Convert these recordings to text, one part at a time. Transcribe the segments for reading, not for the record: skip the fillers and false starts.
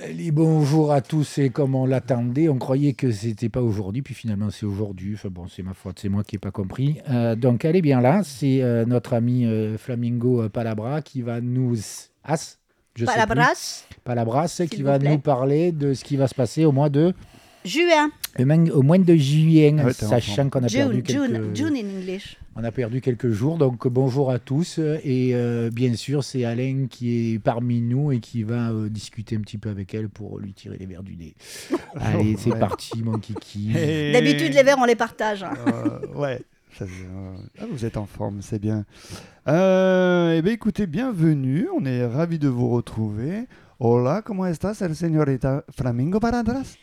Allez, bonjour à tous et comme on l'attendait, on croyait que c'était pas aujourd'hui, puis finalement c'est aujourd'hui. Enfin bon, c'est ma faute, c'est moi qui n'ai pas compris. Donc elle est bien là, c'est notre ami Flamingo Palabra qui va nous... As, je sais plus, Palabras, Palabras, qui s'il vous va nous plaît. parler de ce qui va se passer au mois de, Juin. au mois de juillet, Ah ouais, t'es en forme. sachant qu'on a perdu June in English. on a perdu quelques jours. Donc bonjour à tous et bien sûr c'est Alain qui est parmi nous et qui va discuter un petit peu avec elle pour lui tirer les verres du nez. Allez, c'est Ouais. parti mon kiki. Et- D'habitude, les verres, on les partage. Ouais. Vous êtes en forme, c'est bien. Eh bien, écoutez, bienvenue. On est ravis de vous retrouver. Hola, ¿cómo estás, el señorita Flamingo Paradras?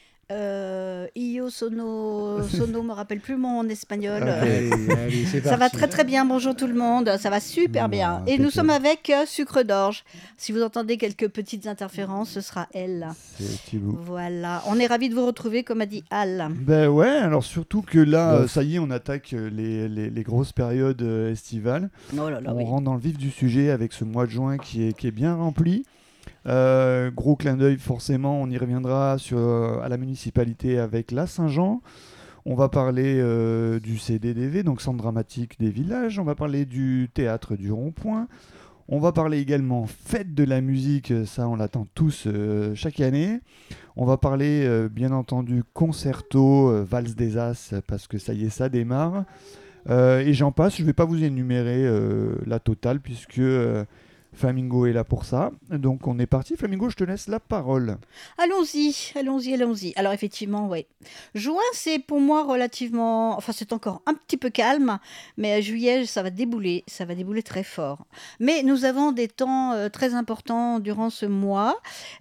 Io sono, me rappelle plus mon espagnol. Allez, c'est Ça va parti. très très bien, bonjour tout le monde, ça va super bien. Et nous impeccable. sommes avec Sucre d'Orge. Si vous entendez quelques petites interférences, ce sera elle. C'est Thibaut. Voilà, on est ravis de vous retrouver, comme a dit Al. Ben ouais, alors surtout que là, Bof. ça y est, on attaque les grosses périodes estivales. Oh là là, On oui. rentre dans le vif du sujet avec ce mois de juin qui est bien rempli. Gros clin d'œil, forcément, on y reviendra à la municipalité avec la Saint-Jean. On va parler du CDDV, donc Centre dramatique des villages. On va parler du théâtre du Rond-Point. On va parler également fête de la musique, ça on l'attend tous chaque année. On va parler bien entendu concerto, valse des As, parce que ça y est, ça démarre. Et j'en passe, je ne vais pas vous énumérer la totale puisque Flamingo est là pour ça. Donc on est parti. Flamingo, je te laisse la parole. Allons-y. Alors effectivement, oui. Juin, c'est pour moi relativement... Enfin, c'est encore un petit peu calme, mais juillet, ça va débouler très fort. Mais nous avons des temps très importants durant ce mois.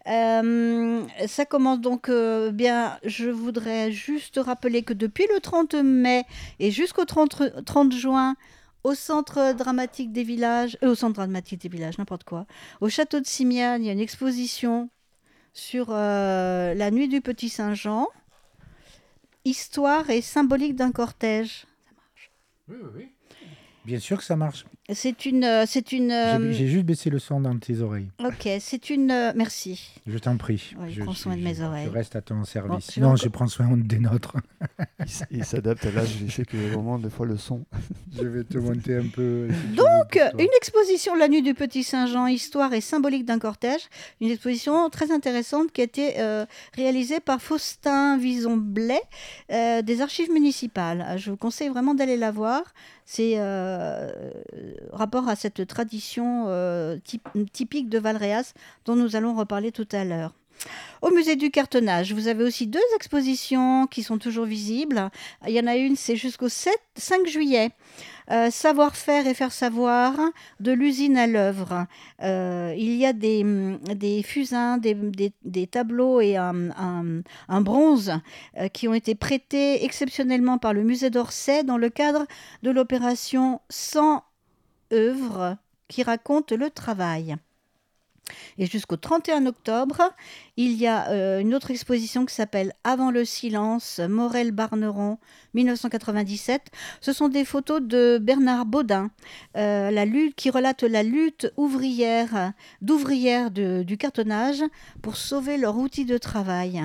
Ça commence donc bien, je voudrais juste rappeler que depuis le 30 mai et jusqu'au 30 juin, au centre dramatique des villages, n'importe quoi, au château de Simiane, il y a une exposition sur la nuit du Petit Saint-Jean, histoire et symbolique d'un cortège. Oui. Bien sûr que ça marche. C'est une... J'ai juste baissé le son dans tes oreilles. Ok, c'est une... merci. Je t'en prie. Ouais, je prends soin de mes oreilles. Je reste à ton service. Bon, je vais non, encore- je prends soin des nôtres. Il s'adapte à l'âge, je sais que vraiment, des fois, le son. Je vais te monter un peu. Donc, une exposition La nuit du Petit Saint-Jean, histoire et symbolique d'un cortège. Une exposition très intéressante qui a été réalisée par Faustin Vison-Blais des archives municipales. Je vous conseille vraiment d'aller la voir. C'est rapport à cette tradition typique de Valréas dont nous allons reparler tout à l'heure. Au musée du cartonnage, vous avez aussi 2 expositions qui sont toujours visibles. Il y en a une, c'est jusqu'au 5 juillet. Savoir-faire et faire savoir, de l'usine à l'œuvre. Il y a des fusains, des tableaux et un bronze qui ont été prêtés exceptionnellement par le musée d'Orsay dans le cadre de l'opération 100 œuvres qui raconte le travail. Et jusqu'au 31 octobre, il y a une autre exposition qui s'appelle Avant le silence, Morel-Barneron, 1997. Ce sont des photos de Bernard Baudin, qui relate la lutte d'ouvrières du cartonnage pour sauver leur outil de travail.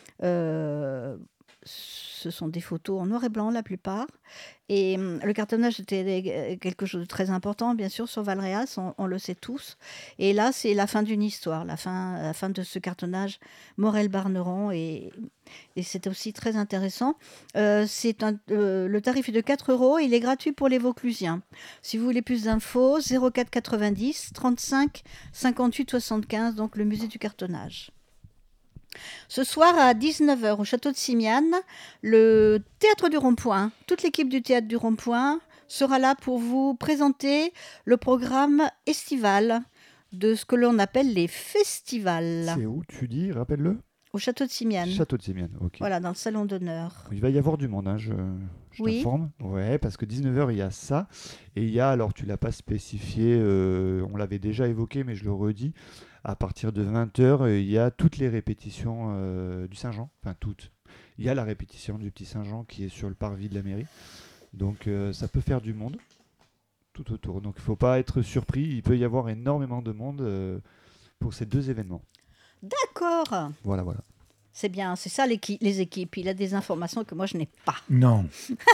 Ce sont des photos en noir et blanc la plupart. Et le cartonnage était quelque chose de très important, bien sûr, sur Valréas, on le sait tous. Et là, c'est la fin d'une histoire, la fin de ce cartonnage Morel-Barneron. Et c'est aussi très intéressant. Le tarif est de 4 €, il est gratuit pour les Vauclusiens. Si vous voulez plus d'infos, 04 90 35 58 75, donc le musée du cartonnage. Ce soir à 19h au château de Simiane, le théâtre du Rond-Point, toute l'équipe du théâtre du Rond-Point sera là pour vous présenter le programme estival de ce que l'on appelle les festivals. C'est où, tu dis, rappelle-le? Au château de Simiane. Château de Sémiane, ok. Voilà, dans le salon d'honneur. Il va y avoir du monde, hein, je Oui. t'informe. Ouais, parce que 19h, il y a ça. Et il y a, alors tu l'as pas spécifié, on l'avait déjà évoqué, mais je le redis, à partir de 20h, il y a toutes les répétitions du Saint-Jean. Enfin, toutes. Il y a la répétition du Petit Saint-Jean qui est sur le parvis de la mairie. Donc ça peut faire du monde tout autour. Donc il ne faut pas être surpris, il peut y avoir énormément de monde pour ces 2 événements. D'accord. Voilà. C'est bien, c'est ça les équipes. Il a des informations que moi je n'ai pas. Non.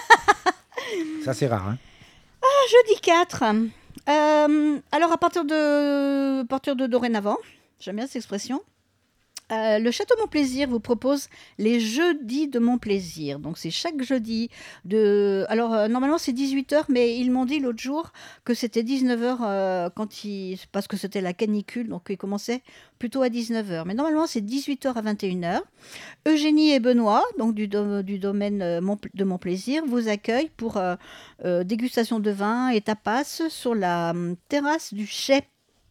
Ça, c'est rare. Hein. Jeudi 4. Alors à partir de dorénavant, j'aime bien cette expression, le Château Mon Plaisir vous propose les jeudis de Mon Plaisir. Donc c'est chaque jeudi Alors normalement c'est 18h, mais ils m'ont dit l'autre jour que c'était 19h parce que c'était la canicule, donc ils commençaient plutôt à 19h. Mais normalement c'est 18h à 21h. Eugénie et Benoît, donc du domaine de Mon Plaisir, vous accueillent pour dégustation de vin et tapas sur la terrasse du Chai.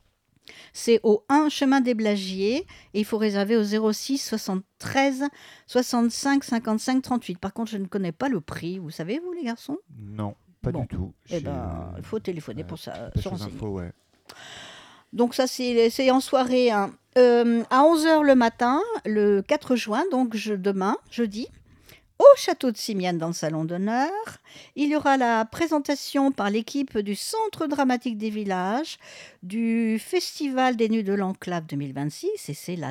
C'est au 1 chemin des Blagiers et il faut réserver au 06 73 65 55 38. Par contre, je ne connais pas le prix. Vous savez, vous, les garçons? Non, pas du tout. Eh ben, il faut téléphoner pour ça. Se renseigner. Infos, ouais. Donc ça, c'est en soirée. Hein. À 11h le matin, le 4 juin, donc demain, jeudi, au château de Simiane, dans le salon d'honneur, il y aura la présentation par l'équipe du Centre dramatique des villages du Festival des Nuits de l'Enclave 2026, et c'est la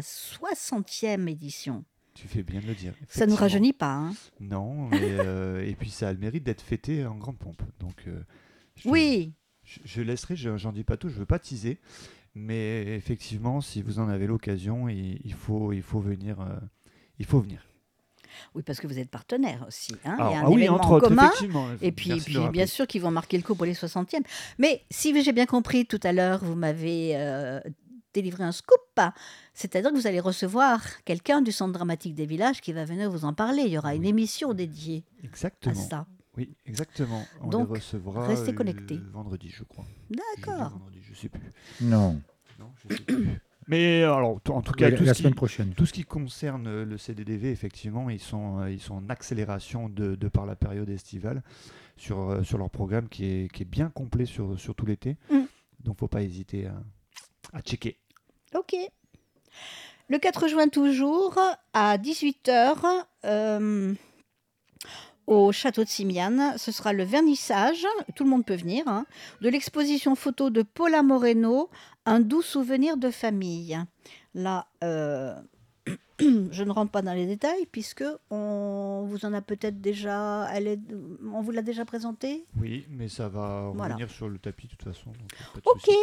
60e édition. Tu fais bien de le dire. Ça ne nous rajeunit pas. Hein. Non, et puis ça a le mérite d'être fêté en grande pompe. Donc, oui. Je laisserai, j'en dis pas tout, je veux pas teaser. Mais effectivement, si vous en avez l'occasion, il faut venir. Il faut venir. Oui, parce que vous êtes partenaire aussi. Hein. Alors, il y a un événement entre en autres, commun. effectivement. Et puis bien sûr qu'ils vont marquer le coup pour les 60e. Mais si j'ai bien compris tout à l'heure, vous m'avez délivré un scoop. C'est-à-dire que vous allez recevoir quelqu'un du Centre dramatique des villages qui va venir vous en parler. Il y aura une émission dédiée à ça. Oui, exactement. On Donc, les recevra restez connectés. Vendredi, je crois. D'accord. Vendredi, je sais plus. Non, je sais plus. Mais alors, en tout cas, la semaine prochaine. Tout ce qui concerne le CDDV, effectivement, ils sont en accélération de par la période estivale sur leur programme qui est bien complet sur tout l'été. Donc, faut pas hésiter à checker. Ok. Le 4 juin toujours, à 18h, au château de Simiane, ce sera le vernissage, tout le monde peut venir, hein, de l'exposition photo de Paula Moreno, Un doux souvenir de famille. Là, je ne rentre pas dans les détails puisque on vous en a peut-être déjà, on vous l'a déjà présenté. Oui, mais ça va revenir sur le tapis de toute façon. Donc pas de ok. souci.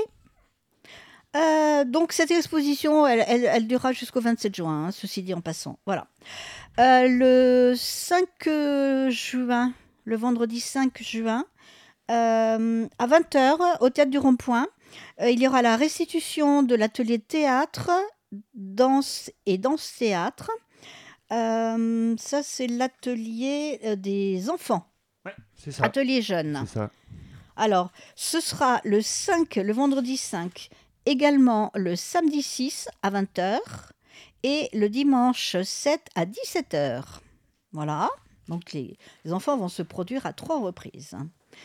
Donc cette exposition, elle durera jusqu'au 27 juin, hein, ceci dit en passant. Voilà. Le 5 juin, le vendredi 5 juin, à 20h, au Théâtre du Rond-Point, il y aura la restitution de l'atelier théâtre, danse et danse-théâtre. Ça, c'est l'atelier des enfants. Ouais, c'est ça. Atelier jeune. C'est ça. Alors, ce sera le vendredi 5, également le samedi 6 à 20h et le dimanche 7 à 17h. Voilà. Donc, les enfants vont se produire à 3 reprises.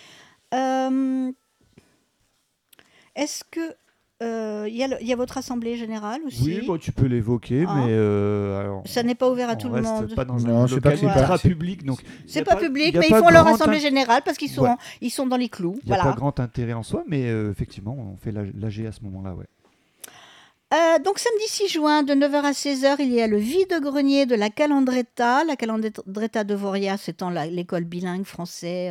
Est-ce que il y a votre assemblée générale aussi? Oui, bon, tu peux l'évoquer, mais alors, ça n'est pas ouvert à tout le monde. Pas dans non, un c'est local pas ultra public, donc c'est pas public, mais ils font leur assemblée générale parce qu'ils sont, ils sont dans les clous. Il n'y a pas grand intérêt en soi, mais effectivement, on fait l'AG à ce moment-là, ouais. Donc samedi 6 juin, de 9h à 16h, il y a le vide-grenier de la Calandreta. La Calandreta de Vorias étant l'école bilingue français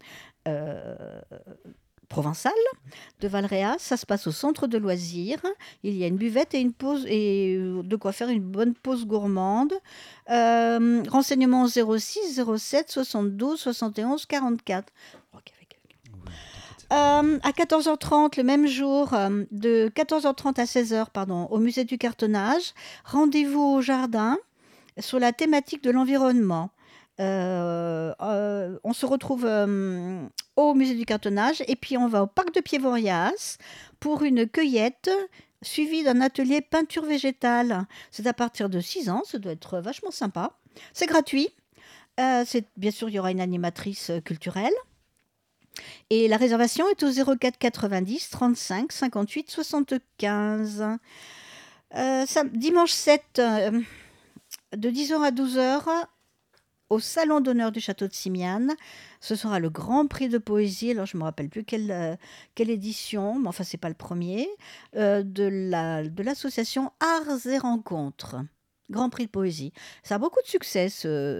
provençale de Valréas. Ça se passe au centre de loisirs. Il y a une buvette et une pause et de quoi faire une bonne pause gourmande. Renseignements au 06 07 72 71 44. À 14h30, le même jour, de 14h30 à 16h, au musée du cartonnage, rendez-vous au jardin sur la thématique de l'environnement. On se retrouve au musée du cartonnage et puis on va au parc de Pied-Vorias pour une cueillette suivie d'un atelier peinture végétale. C'est à partir de 6 ans, ça doit être vachement sympa. C'est gratuit. Bien sûr, il y aura une animatrice culturelle. Et la réservation est au 04 90 35 58 75. Dimanche 7, de 10h à 12h, au Salon d'honneur du château de Simiane. Ce sera le Grand Prix de poésie, alors je ne me rappelle plus quelle édition, mais enfin c'est pas le premier, de l'association Arts et Rencontres. Grand Prix de poésie. Ça a beaucoup de succès,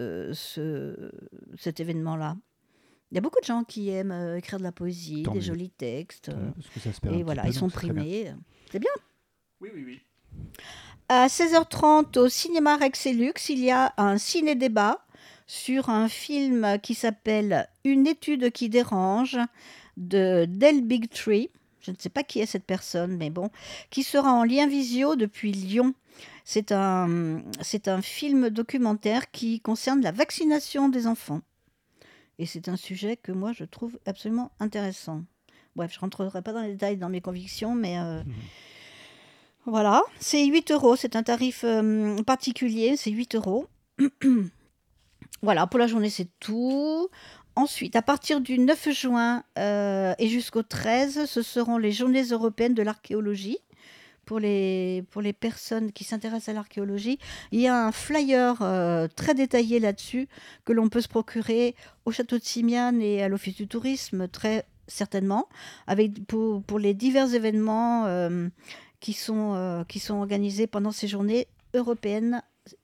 cet événement-là. Il y a beaucoup de gens qui aiment écrire de la poésie, Tant des mieux. jolis textes. Parce que ça se perd un Et petit voilà, peu, ils sont donc c'est très bien. primés. C'est bien. Oui. À 16h30, au cinéma Rex et Lux, il y a un ciné-débat sur un film qui s'appelle Une étude qui dérange de Del Big Tree. Je ne sais pas qui est cette personne, mais bon, qui sera en lien visio depuis Lyon. C'est un film documentaire qui concerne la vaccination des enfants. Et c'est un sujet que moi, je trouve absolument intéressant. Bref, je ne rentrerai pas dans les détails dans mes convictions, mais voilà. C'est 8 €, c'est un tarif particulier, c'est 8 €. Voilà, pour la journée, c'est tout. Ensuite, à partir du 9 juin et jusqu'au 13, ce seront les Journées européennes de l'archéologie. Pour les personnes qui s'intéressent à l'archéologie, il y a un flyer très détaillé là-dessus que l'on peut se procurer au château de Simiane et à l'Office du tourisme, très certainement, pour les divers événements qui sont organisés pendant ces journées européennes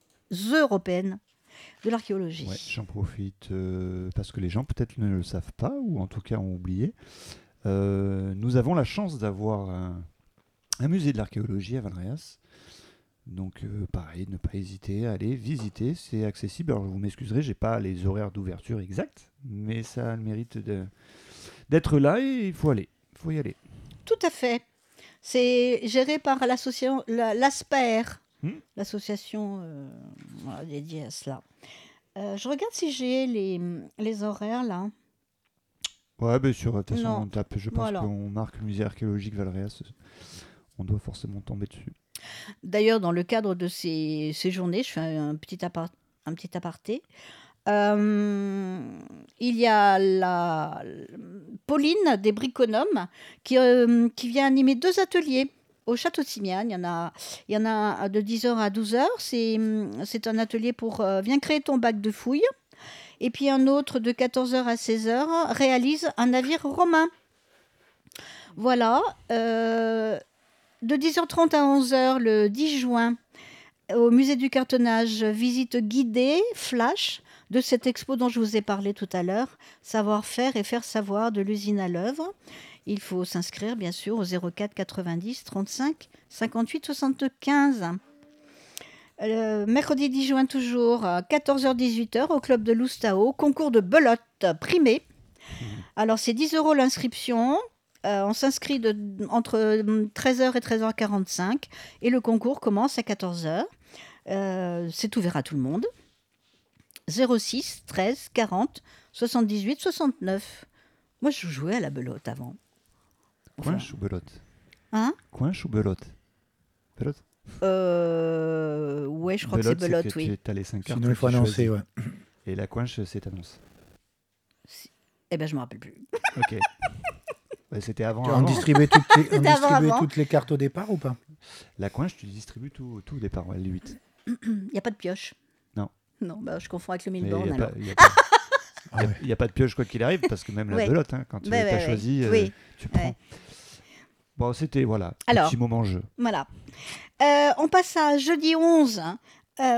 de l'archéologie. Ouais, j'en profite parce que les gens peut-être ne le savent pas ou en tout cas ont oublié. Nous avons la chance d'avoir un musée de l'archéologie à Valréas. Donc pareil, ne pas hésiter à aller visiter, c'est accessible. Alors vous m'excuserez, j'ai pas les horaires d'ouverture exacts, mais ça a le mérite d'être là et il faut y aller. Tout à fait. C'est géré par l'association l'ASPER, l'association voilà, dédiée à cela. Je regarde si j'ai les horaires là. Ouais, bien sûr, de toute façon, Non. on tape, je pense Voilà. qu'on marque le musée archéologique Valréas, on doit forcément tomber dessus. D'ailleurs, dans le cadre de ces journées, je fais un petit aparté. Il y a Pauline des Briconomes qui vient animer 2 ateliers au château de Simiane. Il y en a un de 10h à 12h. C'est un atelier pour viens créer ton bac de fouilles. Et puis un autre de 14h à 16h réalise un navire romain. Voilà. De 10h30 à 11h le 10 juin, au musée du cartonnage, visite guidée, flash, de cette expo dont je vous ai parlé tout à l'heure, savoir-faire et faire savoir de l'usine à l'œuvre. Il faut s'inscrire, bien sûr, au 04 90 35 58 75. Mercredi 10 juin, toujours, 14h-18h, au club de Loustao, concours de belote primé. Alors, c'est 10 € l'inscription. On s'inscrit entre 13h et 13h45 et le concours commence à 14h. C'est ouvert à tout le monde. 06 13 40 78 69. Moi, je jouais à la belote avant. Coinche ou belote? Hein? Coinche ou belote? Belote? Ouais, je crois que c'est belote, que oui. tu as les 5 cartes. Sinon, il faut tu annoncer, choisis. ouais. Et la coinche, c'est annonce. Eh ben, je me rappelle plus. Ok. Ouais, c'était avant. On distribuait avant. toutes les cartes au départ ou pas? La coinche, tu distribues tout au départ, ouais, les 8. Il n'y a pas de pioche. Non. Non, bah, je confonds avec le Mais Milborn. il alors. n'y a pas de pioche quoi qu'il arrive, parce que même la Ouais. belote, hein, quand tu as choisi, Oui. tu prends. Ouais. Bon, c'était, voilà, Alors, petit moment jeu. Voilà. On passe à jeudi 11 à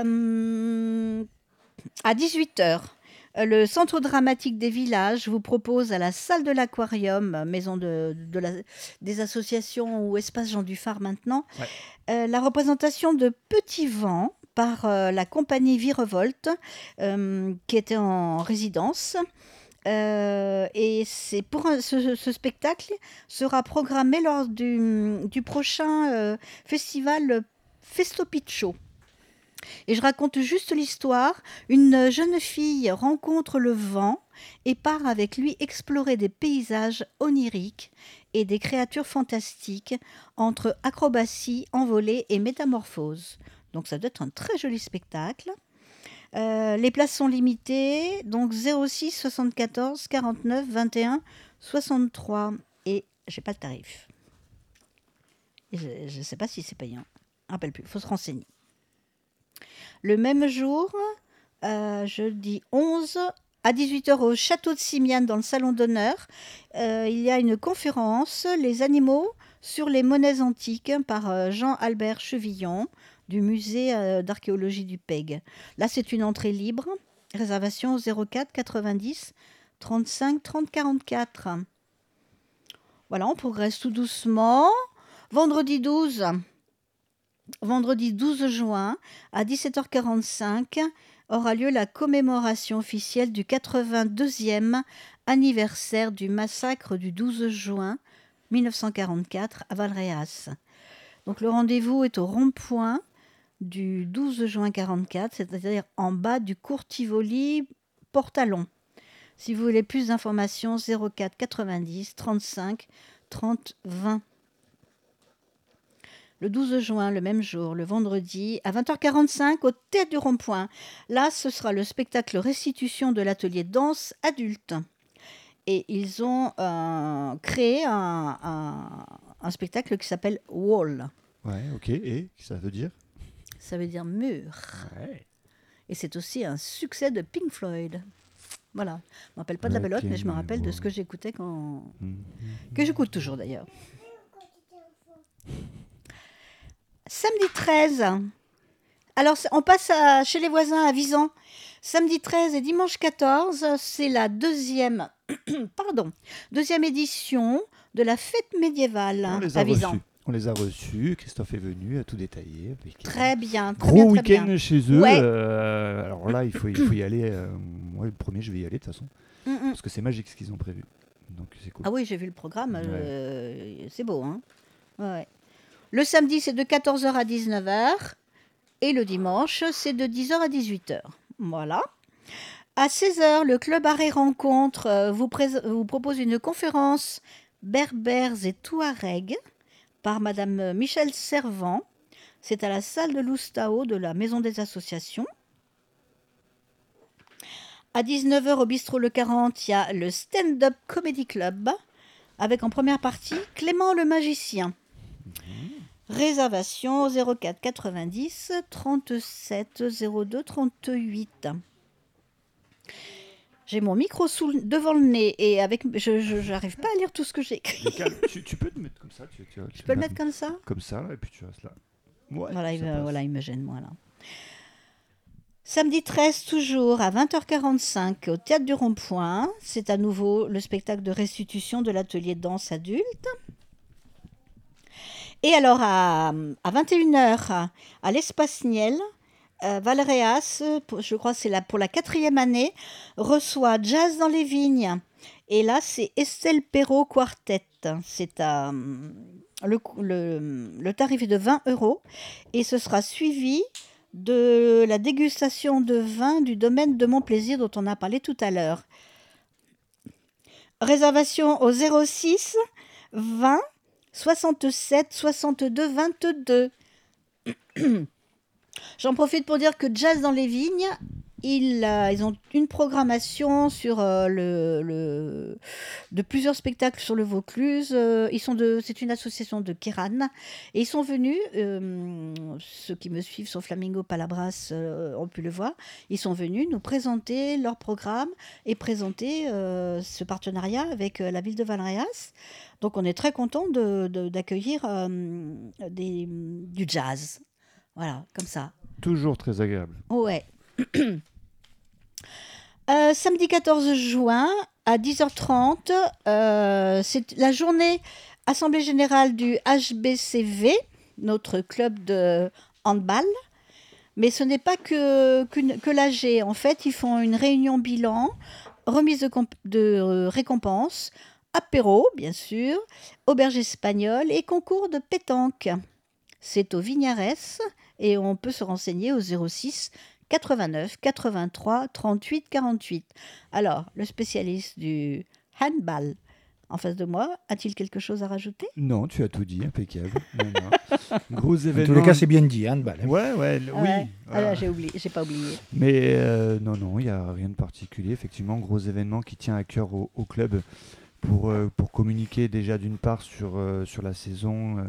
18h. Le Centre dramatique des villages vous propose à la salle de l'Aquarium, maison des associations ou espace Jean Dufart maintenant, la représentation de Petit Vent par la compagnie Virevolte qui était en résidence. Et c'est ce spectacle sera programmé lors du prochain festival Festo Piccio. Et je raconte juste l'histoire. Une jeune fille rencontre le vent et part avec lui explorer des paysages oniriques et des créatures fantastiques entre acrobatie, envolée et métamorphose. Donc ça doit être un très joli spectacle. Les places sont limitées, donc 06 74 49 21 63. Et j'ai pas le tarif. Et je ne sais pas si c'est payant. Je ne me rappelle plus, il faut se renseigner. Le même jour, jeudi 11 à 18h au château de Simiane dans le salon d'honneur. Il y a une conférence, Les animaux sur les monnaies antiques par Jean-Albert Chevillon du musée d'archéologie du PEG. Là, c'est une entrée libre. Réservation au 04 90 35 30 44. Voilà, on progresse tout doucement. Vendredi 12 juin à 17h45 aura lieu la commémoration officielle du 82e anniversaire du massacre du 12 juin 1944 à Valréas. Donc le rendez-vous est au rond-point du 12 juin 44, c'est-à-dire en bas du cours Tivoli Portalon. Si vous voulez plus d'informations, 04 90 35 30 20. Le 12 juin, le même jour, le vendredi, à 20h45, au Théâtre du Rond-Point. Là, ce sera le spectacle restitution de l'atelier danse adulte. Et ils ont créé un spectacle qui s'appelle Wall. Ouais, ok. Et ça veut dire? Ça veut dire mur. Ouais. Et c'est aussi un succès de Pink Floyd. Voilà. Je ne me rappelle pas de la belote, mais je me rappelle de ce que j'écoutais quand... que j'écoute toujours d'ailleurs. Samedi 13. Alors, on passe chez les voisins à Visan. Samedi 13 et dimanche 14, c'est la deuxième édition de la fête médiévale à Visan. On les a reçus. Christophe est venu, a tout détaillé. Très bien. Gros week-end chez eux. Ouais. Alors là, il faut y aller. Moi, le premier, je vais y aller de toute façon. Parce que c'est magique ce qu'ils ont prévu. Donc, c'est cool. Ah oui, j'ai vu le programme. Ouais. C'est beau. Hein, ouais. Le samedi, c'est de 14h à 19h. Et le dimanche, c'est de 10h à 18h. Voilà. À 16h, le Club Arrêt Rencontre vous propose une conférence Berbères et Touaregs par Madame Michel Servant. C'est à la salle de l'Oustao de la Maison des Associations. À 19h, au Bistrot Le 40, il y a le Stand-Up Comedy Club avec en première partie Clément le Magicien. Réservation au 04 90 37 02 38. J'ai mon micro devant le nez et je n'arrive pas à lire tout ce que j'ai écrit. Tu peux te mettre comme ça. Je peux le mettre comme ça? Comme ça, et puis tu restes là. Ouais, voilà, il me gêne, moi, là. Samedi 13, toujours, à 20h45, au Théâtre du Rond-Point. C'est à nouveau le spectacle de restitution de l'atelier de danse adulte. Et alors, à 21h, à l'Espace Niel, Valréas, je crois que c'est pour la 4e année, reçoit Jazz dans les vignes. Et là, c'est Estelle Perrault Quartet. C'est le tarif est de 20 € et ce sera suivi de la dégustation de vin du domaine de Montplaisir dont on a parlé tout à l'heure. Réservation au 06 20 67 62 22. J'en profite pour dire que Jazz dans les vignes, ils ont une programmation sur de plusieurs spectacles sur le Vaucluse. C'est une association de Kéran et ils sont venus, ceux qui me suivent sur Flamingo Palabras ont pu le voir, ils sont venus nous présenter leur programme et présenter ce partenariat avec la ville de Valréas. Donc on est très content d'accueillir du jazz. Voilà, comme ça. Toujours très agréable. Ouais. Samedi 14 juin à 10h30, c'est la journée Assemblée Générale du HBCV, notre club de handball. Mais ce n'est pas que l'AG. En fait, ils font une réunion bilan, remise de récompenses, apéro, bien sûr, auberge espagnole et concours de pétanque. C'est au Vignares et on peut se renseigner au 06 89 83 38 48. Alors, le spécialiste du handball en face de moi, a-t-il quelque chose à rajouter? Non, tu as tout dit, impeccable. Gros événement. En tous les cas, c'est bien dit, handball. Oui. Voilà. Ah, j'ai pas oublié. Mais non, il n'y a rien de particulier. Effectivement, gros événement qui tient à cœur au club pour communiquer déjà d'une part sur la saison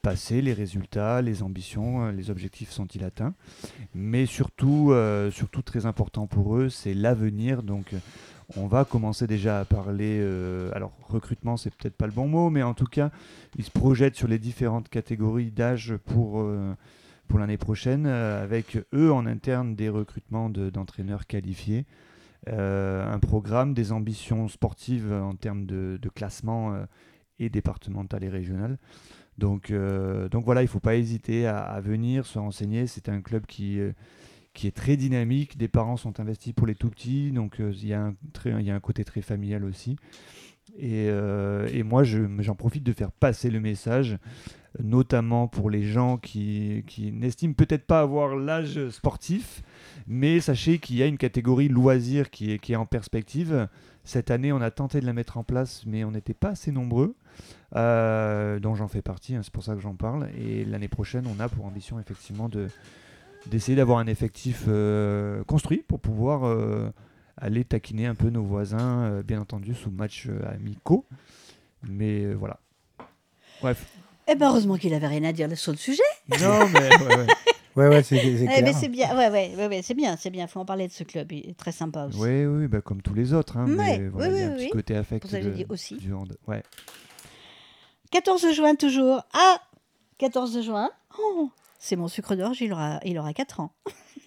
passé, les résultats, les ambitions, les objectifs sont-ils atteints. Mais surtout très important pour eux, c'est l'avenir. Donc on va commencer déjà à parler, alors recrutement c'est peut-être pas le bon mot, mais en tout cas ils se projettent sur les différentes catégories d'âge pour l'année prochaine, avec eux en interne des recrutements d'entraîneurs qualifiés, un programme, des ambitions sportives en termes de classement et départemental et régional. Donc voilà, il ne faut pas hésiter à venir se renseigner. C'est un club qui est très dynamique. Des parents sont investis pour les tout petits, donc il y a un côté très familial aussi. Et moi, j'en profite de faire passer le message, notamment pour les gens qui n'estiment peut-être pas avoir l'âge sportif, mais sachez qu'il y a une catégorie loisirs qui est en perspective. Cette année, on a tenté de la mettre en place, mais on n'était pas assez nombreux, dont j'en fais partie, c'est pour ça que j'en parle. Et l'année prochaine, on a pour ambition effectivement d'essayer d'avoir un effectif construit pour pouvoir aller taquiner un peu nos voisins, bien entendu sous match amicaux. Mais voilà. Bref. Eh ben heureusement qu'il avait rien à dire sur le sujet. Non, mais ouais. Ouais, c'est clair. Mais c'est bien, ouais, c'est bien. Faut en parler de ce club, il est très sympa aussi. Oui, bah, comme tous les autres. Hein, Ouais, mais voilà, il y a un petit côté affect pour ça que j'ai dit aussi. du hand. Ouais. 14 juin toujours. Ah, 14 juin. Oh, c'est mon sucre d'orge, il aura 4 ans.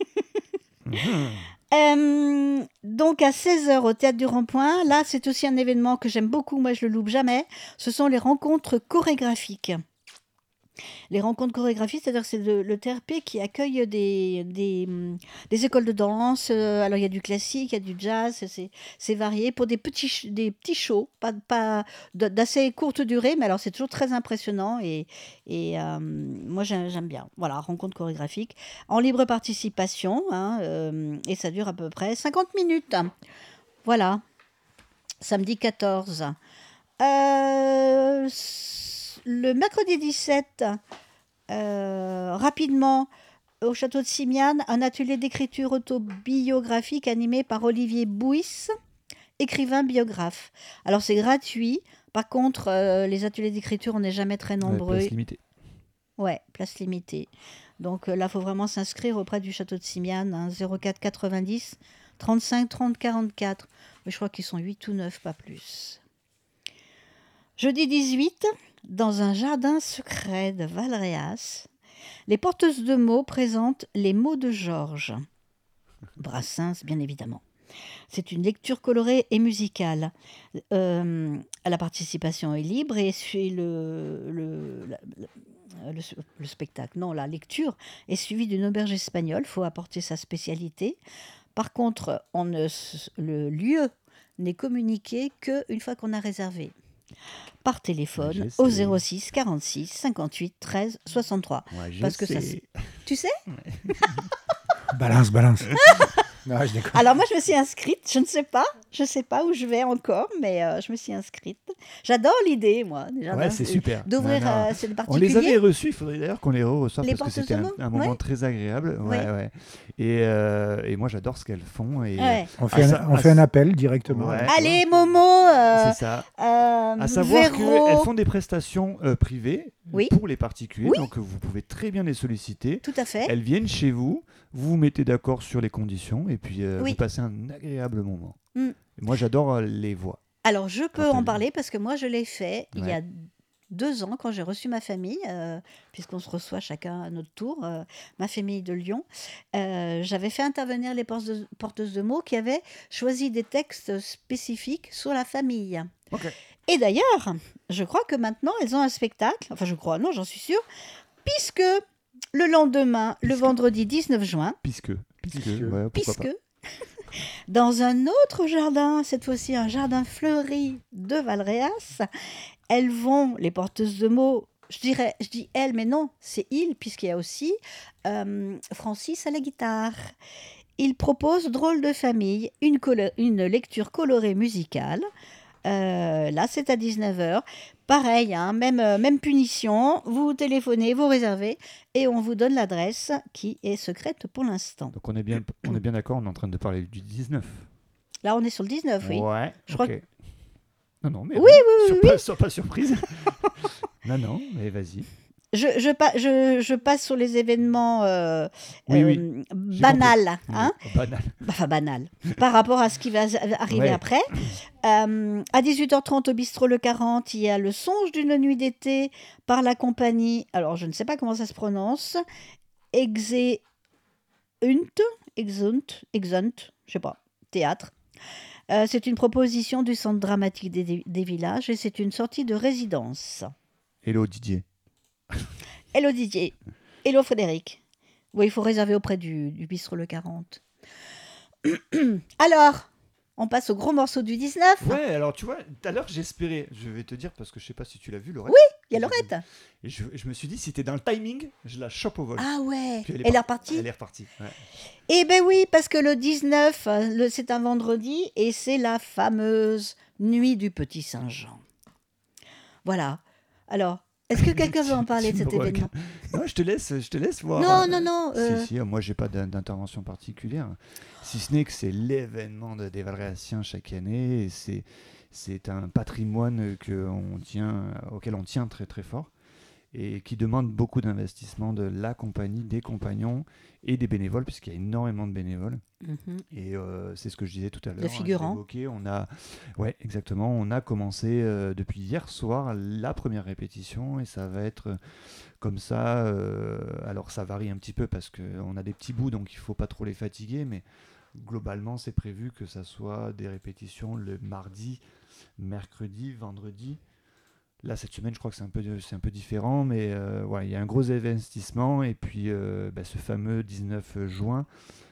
Donc à 16h au Théâtre du Rond-Point, là c'est aussi un événement que j'aime beaucoup, moi je le loupe jamais, ce sont les rencontres chorégraphiques. Les rencontres chorégraphiques, c'est-à-dire que c'est le TRP qui accueille des écoles de danse, alors il y a du classique, il y a du jazz, c'est varié, pour des petits shows, pas d'assez courte durée, mais alors c'est toujours très impressionnant et moi j'aime bien. Voilà, rencontre chorégraphique, en libre participation, hein, et ça dure à peu près 50 minutes. Voilà, samedi 14. Le mercredi 17, rapidement, au château de Simiane, un atelier d'écriture autobiographique animé par Olivier Bouys, écrivain biographe. Alors c'est gratuit, par contre, les ateliers d'écriture, on n'est jamais très nombreux. Place limitée. Ouais, place limitée. Donc là, il faut vraiment s'inscrire auprès du château de Simiane, hein, 04 90 35 30 44. Mais je crois qu'ils sont 8 ou 9, pas plus. Jeudi 18, dans un jardin secret de Valréas, les porteuses de mots présentent les mots de Georges. Brassens, bien évidemment. C'est une lecture colorée et musicale. La participation est libre et suit le spectacle. Non, la lecture est suivie d'une auberge espagnole. Il faut apporter sa spécialité. Par contre, le lieu n'est communiqué qu'une fois qu'on a réservé. Par téléphone au 06 46 58 13 63. Parce que ça, tu sais? Balance. Non, je déconne. Alors moi je me suis inscrite, je ne sais pas où je vais encore, mais je me suis inscrite. J'adore l'idée, moi. Ouais, c'est super. D'ouvrir c'est on les avait reçus, il faudrait d'ailleurs qu'on les reçoive parce que c'était un moment ouais. très agréable. Ouais. Et moi j'adore ce qu'elles font. Et ouais. On fait un appel directement. Ouais, allez Momo, c'est ça. À savoir qu'elles font des prestations privées pour les particuliers, donc vous pouvez très bien les solliciter. Tout à fait. Elles viennent chez vous, vous vous mettez d'accord sur les conditions et puis vous passez un agréable moment. Moi j'adore les voix. Alors je peux en parler parce que moi je l'ai fait il y a 2 ans quand j'ai reçu ma famille, puisqu'on se reçoit chacun à notre tour, ma famille de Lyon. J'avais fait intervenir les porteuses de mots qui avaient choisi des textes spécifiques sur la famille. Okay. Et d'ailleurs, je crois que maintenant elles ont un spectacle, enfin je crois, non j'en suis sûre, puisque le lendemain, le vendredi 19 juin, puisque dans un autre jardin, cette fois-ci un jardin fleuri de Valréas, elles vont, les porteuses de mots, je dis elles, mais non, c'est il, puisqu'il y a aussi Francis à la guitare. Il propose Drôle de famille, une lecture colorée musicale. Là, c'est à 19h. Pareil, hein, même punition. Vous téléphonez, vous réservez et on vous donne l'adresse qui est secrète pour l'instant. Donc on est bien d'accord, on est en train de parler du 19. Là, on est sur le 19, oui. Ouais, je crois que... Non, mais oui. Sois pas surprise. Non, mais vas-y. Je passe sur les événements Oui. banals, hein, Banal. enfin banal, par rapport à ce qui va arriver Ouais. après. À 18h30 au bistrot Le 40, il y a Le Songe d'une nuit d'été par la compagnie, alors je ne sais pas comment ça se prononce, Exeunt, je sais pas, théâtre. C'est une proposition du Centre dramatique des villages et c'est une sortie de résidence. Hello Didier. Hello Didier. Hello Frédéric. Oui, il faut réserver auprès du bistrot Le 40. Alors, on passe au gros morceau du 19. Ouais, alors tu vois, tout à l'heure j'espérais, je vais te dire parce que je sais pas si tu l'as vu, Laurette. Il y a Laurette. Et je me suis dit, si t'es dans le timing, je la chope au vol. Ah ouais, Puis elle est repartie. Elle est repartie. Ouais. Eh ben oui, parce que le 19, c'est un vendredi et c'est la fameuse nuit du Petit Saint-Jean. Voilà. Alors, est-ce que quelqu'un veut en parler de cet événement? Non, je te laisse voir. Non. Si, moi j'ai pas d'intervention particulière. Si ce n'est que c'est l'événement des Valréaciens chaque année. Et c'est un patrimoine auquel on tient très très fort. Et qui demande beaucoup d'investissement de la compagnie, des compagnons et des bénévoles, puisqu'il y a énormément de bénévoles. Et c'est ce que je disais tout à l'heure. De figurants. Ouais, exactement. On a commencé depuis hier soir la première répétition et ça va être comme ça. Alors ça varie un petit peu parce qu'on a des petits bouts, donc il ne faut pas trop les fatiguer, mais globalement c'est prévu que ça soit des répétitions le mardi, mercredi, vendredi. Là, cette semaine, je crois que c'est un peu différent, mais ouais, il y a un gros investissement. Et puis, ce fameux 19 juin,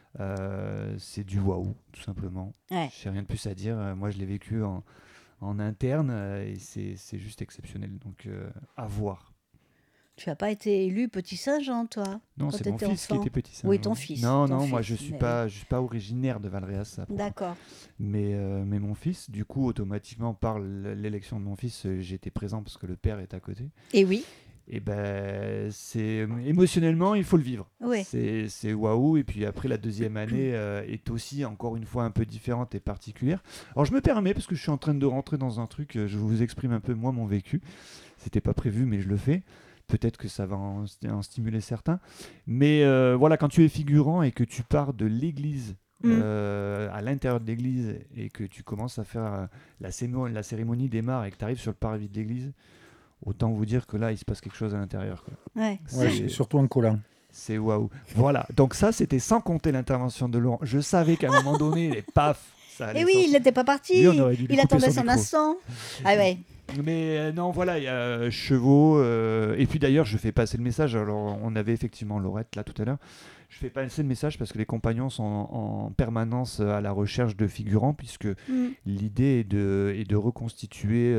c'est du waouh, tout simplement. Ouais. Je n'ai rien de plus à dire. Moi, je l'ai vécu en interne et c'est juste exceptionnel. Donc, à voir. Tu n'as pas été élu Petit Saint-Jean, toi? Non, quand c'est mon t'étais fils enfant. qui était petit Saint-Jean. Oui, ton fils. Non, ton moi, fils, je ne suis, mais- pas originaire de Valréas. D'accord. Mais mon fils, du coup, automatiquement, par l'élection de mon fils, j'étais présent parce que le père est à côté. Et oui. Et ben, c'est émotionnellement, il faut le vivre. Ouais. C'est waouh. Et puis après, la deuxième année est aussi, encore une fois, un peu différente et particulière. Alors, je me permets, parce que je suis en train de rentrer dans un truc, je vous exprime un peu, moi, mon vécu. C'était pas prévu, mais je le fais. Peut-être que ça va en stimuler certains. Mais voilà, quand tu es figurant et que tu pars de l'église à l'intérieur de l'église et que tu commences à faire la cérémonie démarre et que tu arrives sur le parvis de l'église, autant vous dire que là, il se passe quelque chose à l'intérieur. Ouais. Ouais, surtout en collant. C'est waouh. Voilà, donc ça, c'était sans compter l'intervention de Laurent. Je savais qu'à un moment donné, paf, ça allait Et oui, sortir. il n'était pas parti. Lui, on aurait dû lui Il couper attendait son son micro. instant. Ah ouais. Mais non, voilà, il y a chevaux. Et puis d'ailleurs, je fais passer le message. Alors, on avait effectivement Laurette là tout à l'heure. Je fais passer le message parce que les compagnons sont en permanence à la recherche de figurants, puisque l'idée est de reconstituer,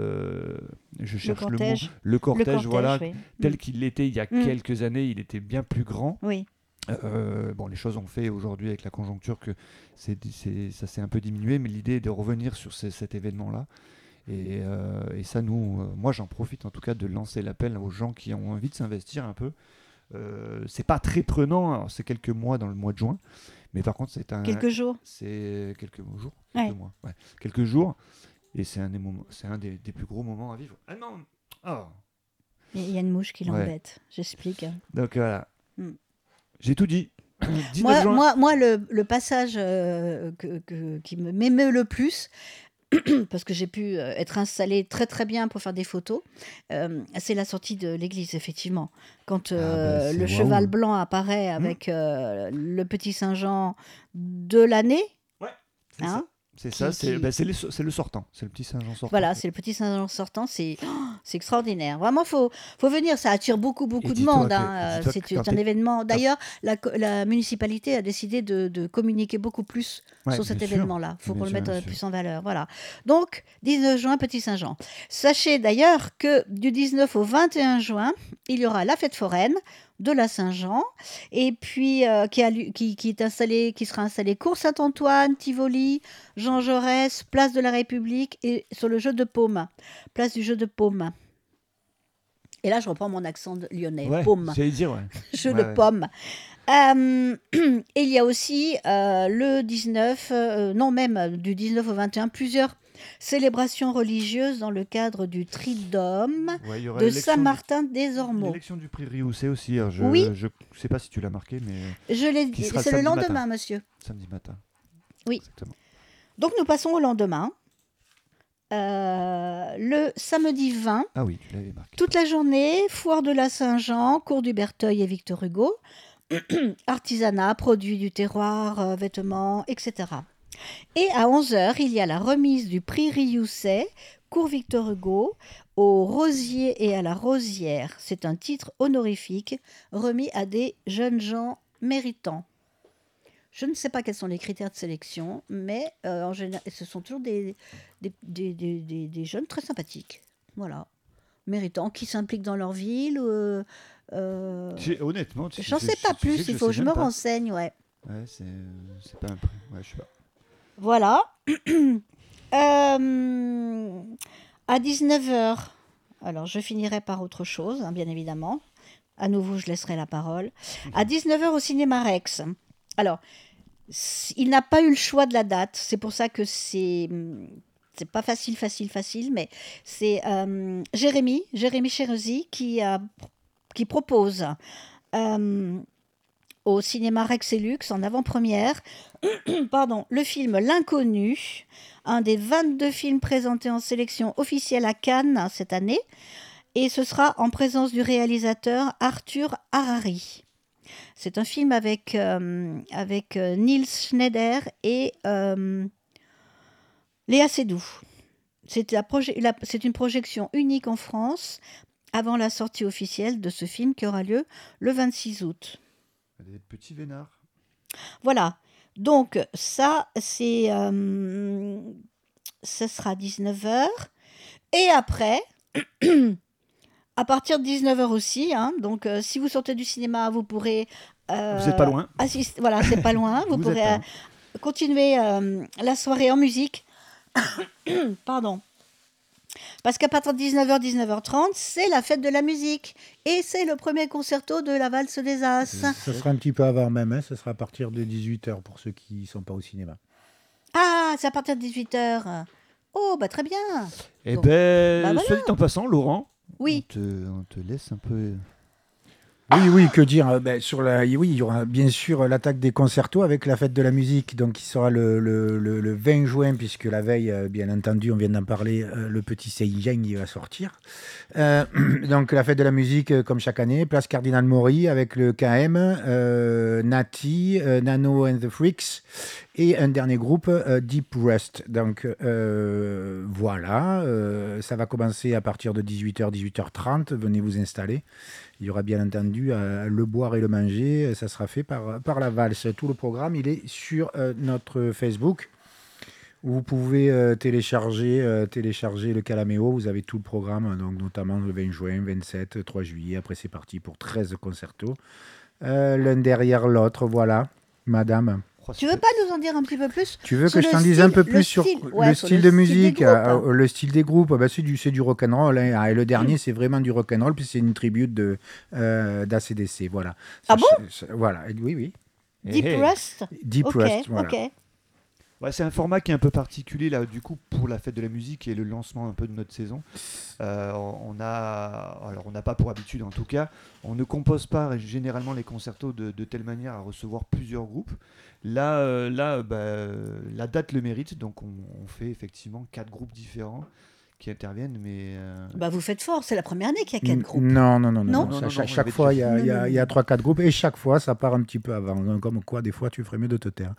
je cherche le cortège, voilà, oui. tel qu'il l'était il y a quelques années. Il était bien plus grand. Oui. Bon, les choses ont fait aujourd'hui avec la conjoncture que ça s'est un peu diminué, mais l'idée est de revenir sur cet événement-là. Et ça, moi, j'en profite en tout cas de lancer l'appel aux gens qui ont envie de s'investir un peu. C'est pas très prenant, alors c'est quelques mois dans le mois de juin, mais par contre quelques jours. C'est quelques jours, Ouais. mois, ouais. Quelques jours, et c'est un des plus gros moments à vivre. Ah non, oh. Il y a une mouche qui l'embête. J'explique. Donc voilà, j'ai tout dit. 19 juin. Moi, le passage qui m'émeut le plus, parce que j'ai pu être installée très très bien pour faire des photos, c'est la sortie de l'église, effectivement. Quand le cheval blanc apparaît avec le Petit Saint-Jean de l'année. Ouais, c'est ça. C'est le sortant, c'est le Petit Saint-Jean sortant. Voilà, c'est le Petit Saint-Jean sortant, c'est extraordinaire. Vraiment, faut venir, ça attire beaucoup de monde. C'est un événement. D'ailleurs, la municipalité a décidé de communiquer beaucoup plus sur cet événement-là. Il faut qu'on le mette plus en valeur. Voilà. Donc, 19 juin, Petit Saint-Jean. Sachez d'ailleurs que du 19 au 21 juin, il y aura la fête foraine de la Saint-Jean, et puis qui sera installée Cours Saint-Antoine, Tivoli, Jean Jaurès, Place de la République, et sur le jeu de paume, place du jeu de paume. Et là, je reprends mon accent lyonnais, paume. J'allais dire, jeu de paume. Et il y a aussi le 19, même du 19 au 21, plusieurs Célébration religieuse dans le cadre du Triduum Ouais, il y aura de l'élection Saint-Martin-des-Ormeaux. l'élection du prix Riouset aussi. Alors Oui. je sais pas si tu l'as marqué, mais Je l'ai Qui dit, sera c'est le samedi lendemain, matin. monsieur. samedi matin. Oui. Exactement. Donc nous passons au lendemain. Le samedi 20, Ah oui, tu l'avais marqué. toute la journée, foire de la Saint-Jean, cours du Berteuil et Victor Hugo, artisanat, produits du terroir, vêtements, etc. Et à 11h, il y a la remise du prix Riouset, cours Victor Hugo, au Rosier et à la Rosière. C'est un titre honorifique remis à des jeunes gens méritants. Je ne sais pas quels sont les critères de sélection, mais en général, ce sont toujours des jeunes très sympathiques. Voilà. Méritants, qui s'impliquent dans leur ville. Honnêtement, J'en sais pas plus, il faut que je me renseigne, ouais. Ouais, c'est pas un prix. Ouais, je sais pas. Voilà. À 19h, alors je finirai par autre chose, hein, bien évidemment. À nouveau, je laisserai la parole. À 19h au Cinéma Rex. Alors, il n'a pas eu le choix de la date. C'est pour ça que c'est pas facile, mais c'est Jérémy Chérusy qui propose au cinéma Rex et Lux en avant-première le film L'Inconnu, un des 22 films présentés en sélection officielle à Cannes cette année, et ce sera en présence du réalisateur Arthur Harari. C'est un film avec Niels Schneider et Léa Seydoux. C'est une projection unique en France avant la sortie officielle de ce film qui aura lieu le 26 août. Des petits vénards. Voilà. Donc ça, ce sera 19h. Et après, à partir de 19h aussi, hein, donc si vous sortez du cinéma, vous pourrez... vous n'êtes pas loin. Voilà, c'est pas loin. Vous pourrez continuer la soirée en musique. Pardon. Parce qu'à partir de 19h, 19h30, c'est la fête de la musique. Et c'est le premier concerto de la valse des As. Ça sera un petit peu avant même, hein. Ça sera à partir de 18h pour ceux qui ne sont pas au cinéma. Ah, c'est à partir de 18h. Oh, bah très bien. Eh ben, voilà. Soit dit en passant, Laurent, oui. on te laisse un peu... Oui, que dire oui, il y aura bien sûr l'attaque des concertos avec la fête de la musique, donc qui sera le 20 juin, puisque la veille, bien entendu, on vient d'en parler, le petit Seiyang il va sortir. Donc la fête de la musique, comme chaque année, place Cardinal Maury avec le KM, Nati, Nano and the Freaks, et un dernier groupe, Deep Rust. Donc voilà, ça va commencer à partir de 18h, 18h30, venez vous installer. Il y aura bien entendu le boire et le manger, ça sera fait par la valse. Tout le programme, il est sur notre Facebook, où vous pouvez télécharger le Calaméo. Vous avez tout le programme, donc notamment le 20 juin, 27, 3 juillet. Après, c'est parti pour 13 concertos. L'un derrière l'autre, voilà, madame. Tu veux pas nous en dire un petit peu plus? Tu veux que je t'en dise un peu plus sur le style de musique, le style des groupes? C'est du rock'n'roll, hein. Et le dernier, c'est vraiment du rock'n'roll, puis c'est une tribute d'ACDC. Voilà. Voilà, oui. Deep Rust. Deep Rust, voilà. Okay. Ouais, c'est un format qui est un peu particulier là, du coup, pour la fête de la musique et le lancement un peu de notre saison. On n'a pas pour habitude, en tout cas, on ne compose pas généralement les concertos de telle manière à recevoir plusieurs groupes. Là, la date le mérite, donc on fait effectivement 4 groupes différents qui interviennent, mais... vous faites fort, c'est la première année qu'il y a 4 groupes. Non. Chaque fois, il y a 3-4 groupes, et chaque fois, ça part un petit peu avant. Donc, comme quoi, des fois, tu ferais mieux de te taire.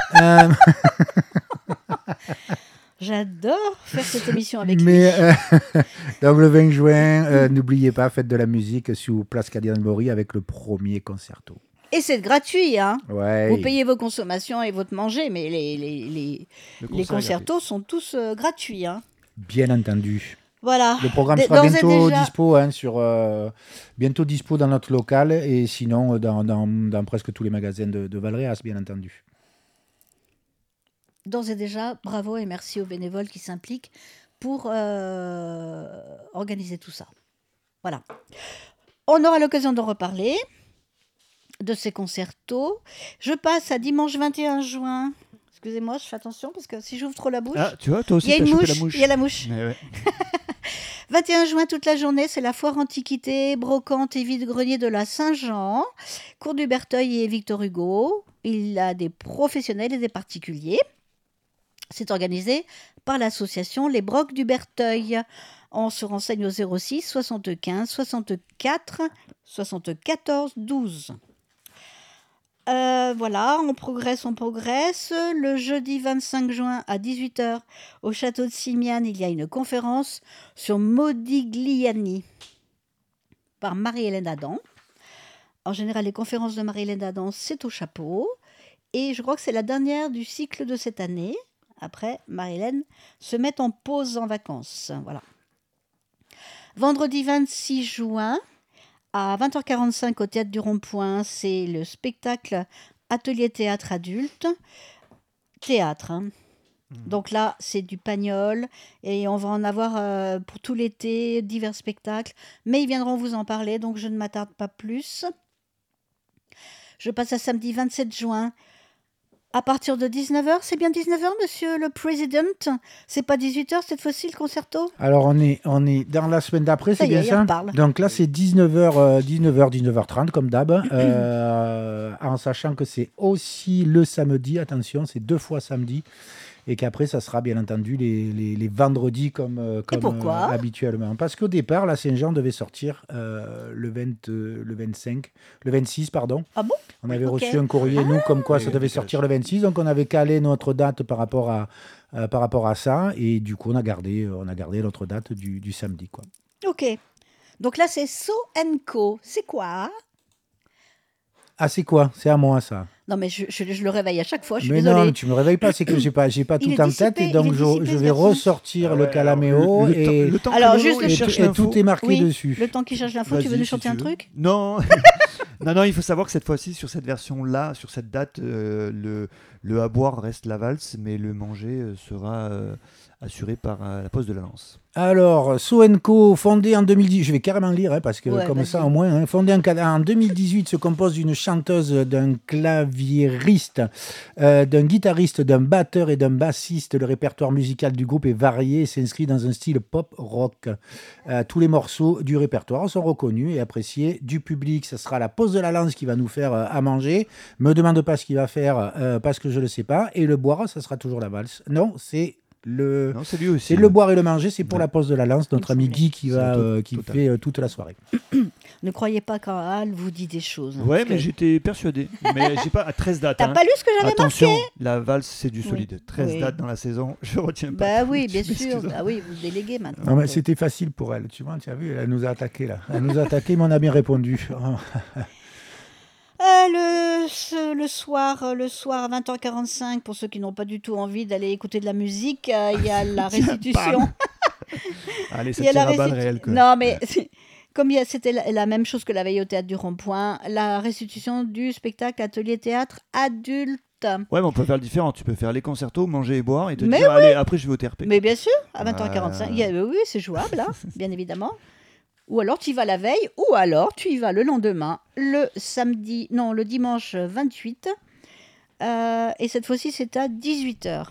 J'adore faire cette émission avec lui. Donc le 20 juin, n'oubliez pas, fête de la musique sous Place Cardinal Maury avec le premier concerto. Et c'est gratuit, hein. Ouais. Vous payez vos consommations et votre manger, mais les concertos sont tous gratuits, hein. Bien entendu. Voilà. Le programme sera bientôt dispo, hein, bientôt dispo dans notre local, et sinon dans presque tous les magasins de Valréas, bien entendu. D'ores et déjà, bravo et merci aux bénévoles qui s'impliquent pour organiser tout ça. Voilà. On aura l'occasion d'en reparler, de ces concertos. Je passe à dimanche 21 juin. Excusez-moi, je fais attention parce que si j'ouvre trop la bouche... Ah, tu vois, toi aussi, il y a t'as une chopé mouche, la mouche. il y a la mouche. Mais ouais. 21 juin, toute la journée, c'est la foire antiquité, brocante et vide-grenier de la Saint-Jean, cours du Berteuil et Victor Hugo. Il y a des professionnels et des particuliers. C'est organisé par l'association Les Brocs du Berteuil. On se renseigne au 06 75 64 74 12. Voilà, on progresse. Le jeudi 25 juin à 18h au château de Simiane, il y a une conférence sur Modigliani par Marie-Hélène Adam. En général, les conférences de Marie-Hélène Adam, c'est au chapeau. Et je crois que c'est la dernière du cycle de cette année. Après, Marie-Hélène se met en pause en vacances. Voilà. Vendredi 26 juin, à 20h45 au Théâtre du Rond-Point, c'est le spectacle Atelier Théâtre Adulte. Théâtre, hein. Donc là, c'est du Pagnol et on va en avoir pour tout l'été, divers spectacles. Mais ils viendront vous en parler, donc je ne m'attarde pas plus. Je passe à samedi 27 juin. À partir de 19h, c'est bien 19h, monsieur le président? C'est pas 18h cette fois-ci le concerto? Alors on est dans la semaine d'après, c'est Ça y est, bien il ça? reparle. Donc là c'est 19h 30 comme d'hab, en sachant que c'est aussi le samedi, attention, c'est 2 fois samedi, et qu'après ça sera bien entendu les vendredis comme pourquoi habituellement. Parce qu'au départ, la Saint-Jean devait sortir le 26, pardon. Ah bon? On avait Ok. reçu un courrier, nous, comme quoi Oui, ça devait décalage. sortir le 26, donc on avait calé notre date par rapport à ça, et du coup on a gardé notre date du samedi, quoi. Ok. Donc là, c'est So & Co. C'est quoi? Ah, c'est quoi? C'est à moi, ça. Non, mais je le réveille à chaque fois, je suis Mais désolée. non, tu me réveilles pas, c'est que j'ai pas Il tout est en dissipé, tête, et donc il est dissipé, je ce vais garçon. ressortir le Ouais, calaméo, alors, et, le temps Alors, que juste il le- cherche et l'info. tout est marqué Oui, dessus. le temps qu'il cherche l'info, tu veux Vas-y, nous si chanter tu un veux. truc? Non. non, il faut savoir que cette fois-ci, sur cette version-là, sur cette date, le à boire reste la valse, mais le manger sera assuré par la Poste de la Lance. Alors, So & Co, fondé en 2010, je vais carrément lire, hein, parce que Ouais, comme vas-y. ça au moins, hein, fondé en 2018, se compose d'une chanteuse, d'un claviériste, d'un guitariste, d'un batteur et d'un bassiste. Le répertoire musical du groupe est varié et s'inscrit dans un style pop-rock. Tous les morceaux du répertoire sont reconnus et appréciés du public. Ce sera la Poste de la Lance qui va nous faire à manger. Me demande pas ce qu'il va faire, parce que je le sais pas. Et le boire, ça sera toujours la valse. Non, c'est Non, c'est lui aussi. c'est le boire et le manger, c'est pour Ouais. la Poste de la Lance, notre Il me ami semblait. Guy qui C'est total. fait toute la soirée. Ne croyez pas quand Al vous dit des choses. hein, Ouais, parce mais que j'étais persuadé. Mais j'ai pas à 13 dates. T'as hein. pas lu ce que j'avais Attention, marqué? la valse, c'est du Oui. solide. 13 Oui. dates dans la saison, je retiens pas. Bah tout. oui, Tu bien sûr. m'excuses. Bah oui, vous déléguez maintenant. Non, mais c'était facile pour elle, tu vois, tu as vu, elle nous a attaqué là. Elle nous a attaqué, mais on a bien répondu. Le soir à 20h45, pour ceux qui n'ont pas du tout envie d'aller écouter de la musique, il y a la restitution. Allez, ça Il y a tire la à balles restitu- réelles. quoi. Non, mais comme c'était la même chose que la veille au Théâtre du Rond-Point, la restitution du spectacle Atelier Théâtre Adulte. Ouais, mais on peut faire le différent. Tu peux faire les concertos, manger et boire et te Mais dire, allez, après je vais au TRP. Mais bien sûr, à 20h45. Oui, c'est jouable, hein, bien évidemment. Ou alors tu y vas la veille, ou alors tu y vas le lendemain, le dimanche 28. Et cette fois-ci, c'est à 18h.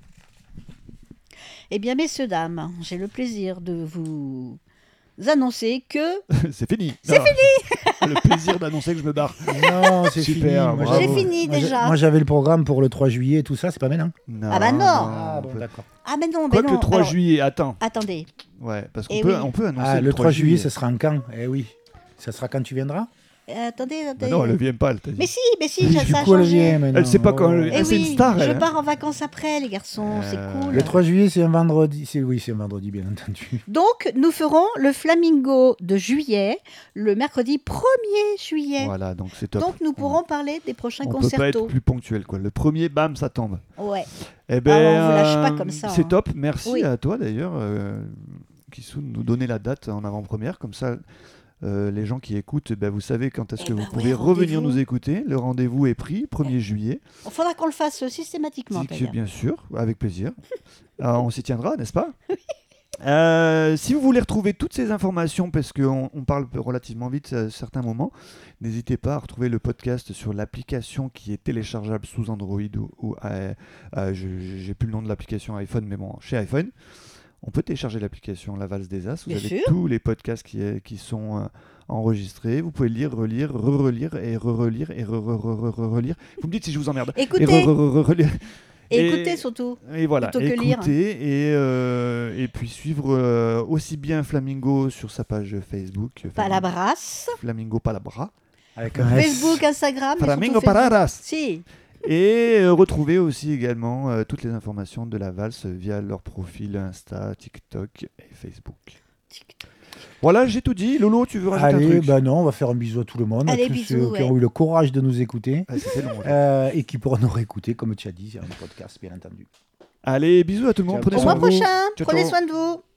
Eh bien, messieurs, dames, j'ai le plaisir de vous annoncer que C'est fini. C'est fini. Le plaisir d'annoncer que je me barre. Non, c'est Super, fini. bravo. C'est fini, déjà. Moi j'avais le programme pour le 3 juillet et tout ça, c'est pas maintenant. Non, Ah bah non. Ah on bon, peut- d'accord. Ah, mais non, mais Quoique non. le 3 Alors, juillet, attends. Attendez. Ouais, parce qu'on Eh peut, oui. on peut annoncer Ah, le 3 juillet, juillet. ça sera en quand? Eh oui. Ça sera quand tu viendras? Attendez. Bah non, elle ne vient pas, elle t'a dit. Mais si, Du ça a coup, elle changé. vient maintenant. Elle sait pas quand elle- Eh c'est une oui, star, elle, je hein. pars en vacances après, les garçons, c'est cool. Le 3 juillet, c'est un vendredi. Oui, c'est un vendredi, bien entendu. Donc, nous ferons le Flamingo de juillet, le mercredi 1er juillet. Voilà, donc c'est top. Donc, nous pourrons parler des prochains on peut pas être concertos. plus ponctuel, quoi. Le premier, bam, ça tombe. Ouais. Eh ben, Ah, on vous lâche pas comme ça, C'est hein. top. Merci Oui. à toi d'ailleurs, Kissou, de nous donner la date en avant-première. Comme ça, les gens qui écoutent, ben, vous savez quand est-ce Eh que ben vous oui, pouvez revenir rendez-vous. nous écouter. Le rendez-vous est pris, 1er juillet. Il faudra qu'on le fasse systématiquement, Dit que, d'ailleurs. bien sûr, avec plaisir. On s'y tiendra, n'est-ce pas Si vous voulez retrouver toutes ces informations, parce qu'on parle relativement vite à certains moments, n'hésitez pas à retrouver le podcast sur l'application qui est téléchargeable sous Android j'ai plus le nom de l'application iPhone, mais bon, chez iPhone. On peut télécharger l'application La Valse des As. Vous Bien avez sûr. tous les podcasts qui sont enregistrés. Vous pouvez lire, relire, re-relire et re-relire et re-relire. Vous me dites si je vous emmerde. Écoutez. Et re-relire. Et écoutez surtout. Et voilà, plutôt que lire. écoutez et puis suivre aussi bien Flamingo sur sa page Facebook. Palabras. Flamingo Palabra. Avec un S. Facebook, Instagram. mais Flamingo surtout Facebook. Pararas. Si. Et retrouver aussi également toutes les informations de la valse via leur profil Insta, TikTok et Facebook. Voilà, j'ai tout dit. Lolo, tu veux rajouter un Allez, truc non, on va faire un bisou à tout le monde, Allez, à tous bisous, ceux qui ont eu le courage de nous écouter C'était long. et qui pourront nous réécouter, comme tu as dit, sur un podcast, bien entendu. Allez, bisous à tout le monde. Ciao. Prenez Au soin mois de vous. prochain. Ciao, Prenez ciao. soin de vous.